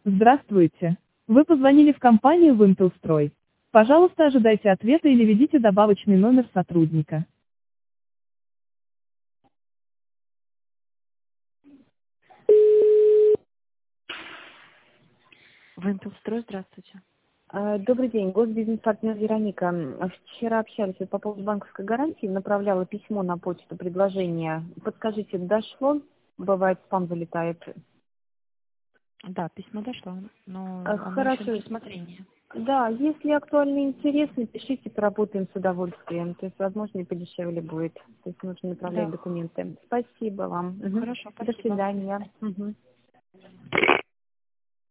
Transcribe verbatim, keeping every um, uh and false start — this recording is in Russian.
Здравствуйте. Вы позвонили в компанию «Вымпелстрой». Пожалуйста, ожидайте ответа или введите добавочный номер сотрудника. Вымпелстрой, здравствуйте. Э, Добрый день, госбизнес-партнер Вероника. М, Вчера общались вот по поводу банковской гарантии, направляла письмо на почту, предложение. Подскажите, дошло? Бывает, спам залетает. Да, письмо дошло, но Э, оно еще на Хорошо. рассмотрении. Да, если актуально и интересно, пишите, поработаем с удовольствием. То есть, возможно, и подешевле будет. То есть, нужно направлять Да, документы. Спасибо вам. Мгм. хорошо, До спасибо. свидания. Мгм.